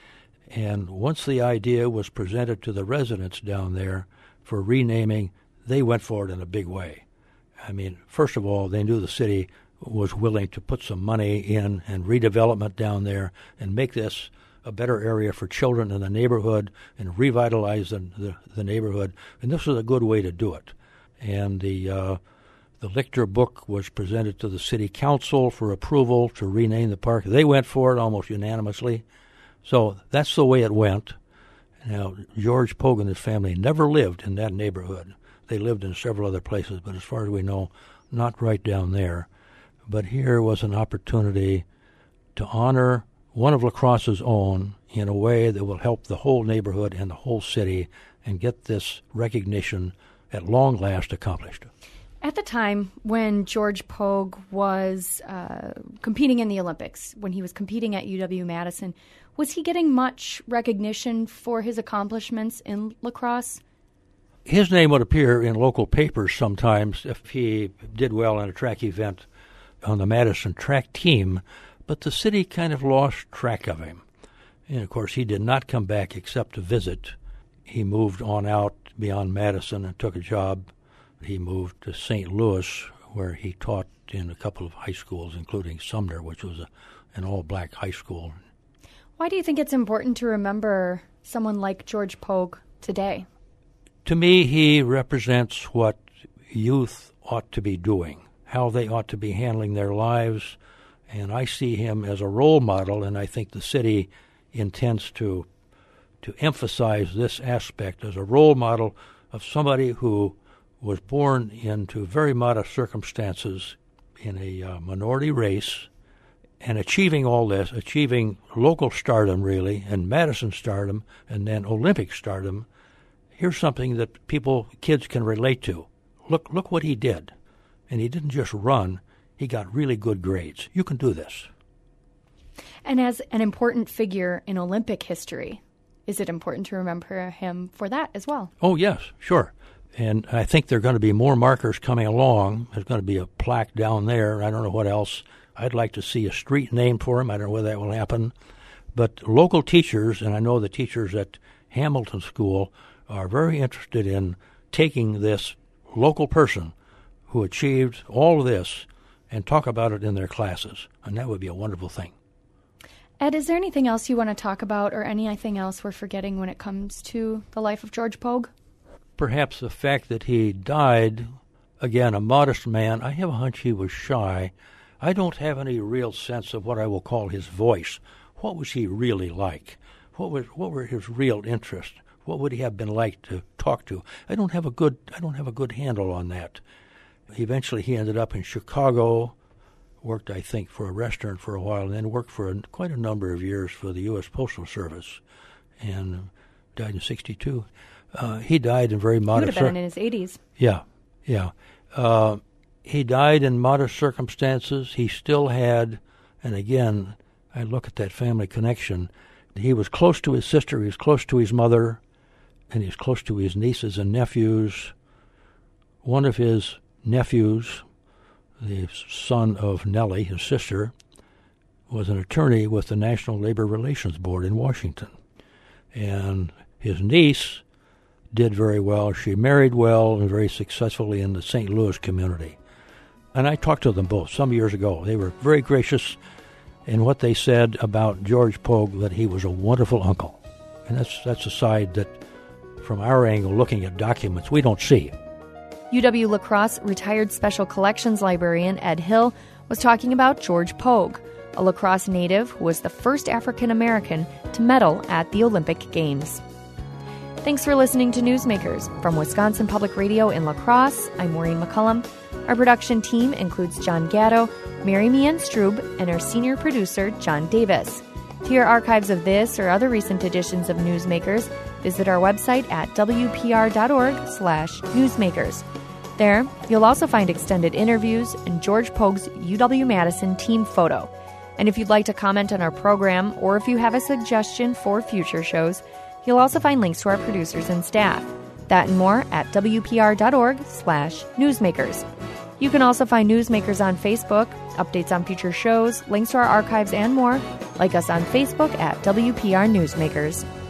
Speaker 10: And once the idea was presented to the residents down there for renaming, they went for it in a big way. I mean, first of all, they knew the city was willing to put some money in and redevelopment down there and make this a better area for children in the neighborhood and revitalize the, the, the neighborhood. And this was a good way to do it. And the uh, the Lichter book was presented to the city council for approval to rename the park. They went for it almost unanimously. So that's the way it went. Now, George Pogue and his family never lived in that neighborhood. They lived in several other places, but as far as we know, not right down there. But here was an opportunity to honor one of La Crosse's own in a way that will help the whole neighborhood and the whole city and get this recognition at long last accomplished.
Speaker 1: At the time when George Pogue was uh, competing in the Olympics, when he was competing at U W-Madison, was he getting much recognition for his accomplishments in La Crosse?
Speaker 10: His name would appear in local papers sometimes if he did well in a track event on the Madison track team, but the city kind of lost track of him. And, of course, he did not come back except to visit. He moved on out beyond Madison and took a job. He moved to Saint Louis, where he taught in a couple of high schools, including Sumner, which was a, an all-black high school.
Speaker 1: Why do you think it's important to remember someone like George Pogue today?
Speaker 10: To me, he represents what youth ought to be doing, how they ought to be handling their lives, and I see him as a role model, and I think the city intends to to emphasize this aspect as a role model of somebody who was born into very modest circumstances in a uh, minority race and achieving all this, achieving local stardom, really, and Madison stardom, and then Olympic stardom. Here's something that people, kids can relate to. Look, look what he did. And he didn't just run, he got really good grades. You can do this.
Speaker 1: And as an important figure in Olympic history, is it important to remember him for that as well?
Speaker 10: Oh, yes, sure. And I think there are going to be more markers coming along. There's going to be a plaque down there. I don't know what else. I'd like to see a street named for him. I don't know whether that will happen. But local teachers, and I know the teachers at Hamilton School, are very interested in taking this local person who achieved all of this and talk about it in their classes. And that would be a wonderful thing.
Speaker 1: Ed, is there anything else you want to talk about or anything else we're forgetting when it comes to the life of George Pogue?
Speaker 10: Perhaps the fact that he died, again, a modest man. I have a hunch he was shy. I don't have any real sense of what I will call his voice. What was he really like? What was what were his real interests? What would he have been like to talk to? I don't have a good I don't have a good handle on that. Eventually he ended up in Chicago, worked, I think, for a restaurant for a while, and then worked for a, quite a number of years for the U S Postal Service, and died in sixty-two. Uh, he died in very modest...
Speaker 1: He would have been in his eighties.
Speaker 10: Yeah, yeah. Uh, he died in modest circumstances. He still had, and again, I look at that family connection. He was close to his sister, he was close to his mother, and he was close to his nieces and nephews. One of his nephews, the son of Nellie, his sister, was an attorney with the National Labor Relations Board in Washington. And his niece did very well. She married well and very successfully in the Saint Louis community. And I talked to them both some years ago. They were very gracious in what they said about George Pogue, that he was a wonderful uncle. And that's that's a side that, from our angle, looking at documents, we don't see.
Speaker 1: U W La Crosse retired Special Collections librarian Ed Hill was talking about George Pogue, a La Crosse native who was the first African American to medal at the Olympic Games. Thanks for listening to Newsmakers. From Wisconsin Public Radio in La Crosse, I'm Maureen McCullum. Our production team includes John Gatto, Mary Meehan Strube, and our senior producer, John Davis. To hear archives of this or other recent editions of Newsmakers, visit our website at wpr.org slash newsmakers. There, you'll also find extended interviews and George Pogue's U W-Madison team photo. And if you'd like to comment on our program, or if you have a suggestion for future shows, you'll also find links to our producers and staff. That and more at wpr.org slash newsmakers. You can also find Newsmakers on Facebook, updates on future shows, links to our archives, and more. Like us on Facebook at W P R Newsmakers.